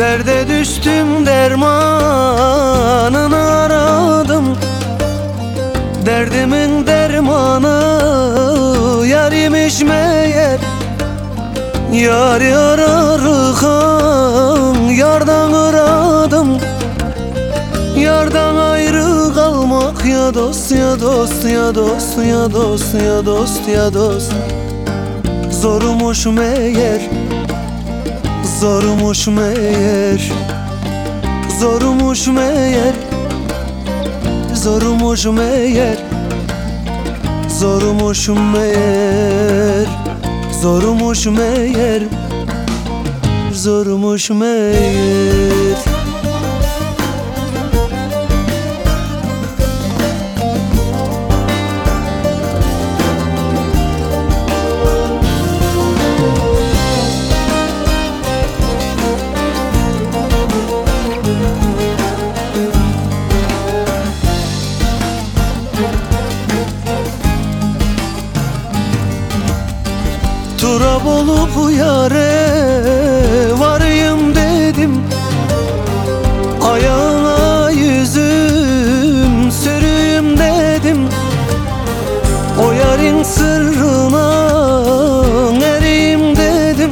Derde düştüm, dermanını aradım. Derdimin dermanı yar imiş meğer. Yar yar arıkan yardan aradım. Yardan ayrı kalmak ya dost ya dost ya dost ya dost ya dost ya dost. Zormuş meğer, zormuş meğer, zormuş meğer, zormuş meğer, zormuş meğer, zormuş meğer, zormuş meğer. Turab olup yare varayım dedim. Ayağına yüzüm süreyim dedim. O yarın sırrına ereyim dedim.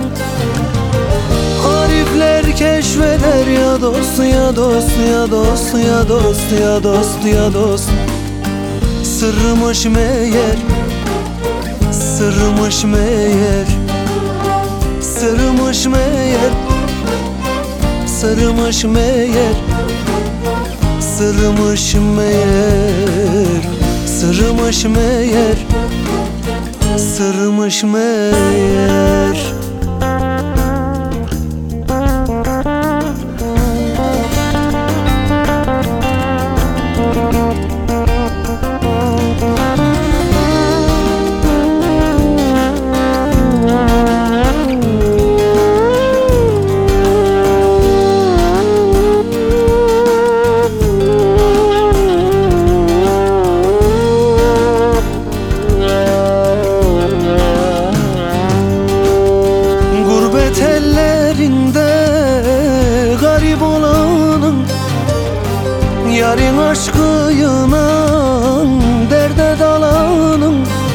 Arifler keşfeder ya dost ya dost ya dost ya dost ya dost ya dost. Sırrımış meğer, sırrımış meğer, sırrımış meğer, sırrımış meğer, sırrımış meğer, sırrımış meğer, sırrımış meğer. Garip olanın yarın aşkıyla derde dalanın.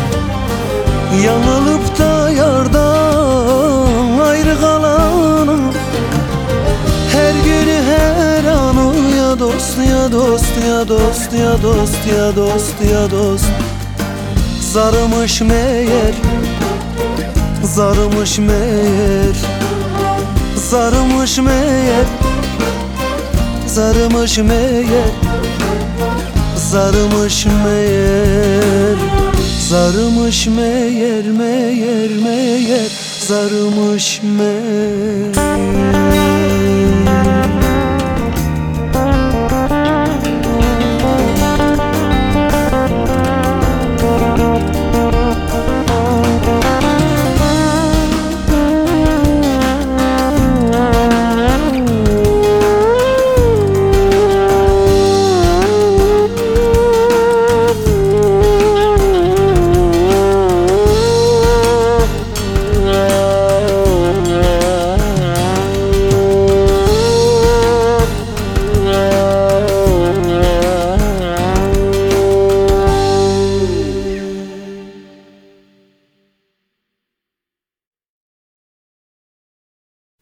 Yanılıp da yardan ayrı kalanın. Her günü her anı ya dost ya dost ya dost ya dost ya dost ya dost. Zarımış meğer, zarımış meğer, zarımış meğer, zarımış meğer, zarımış meğer, zarımış meğer, meğer, meğer, zarımış meğer.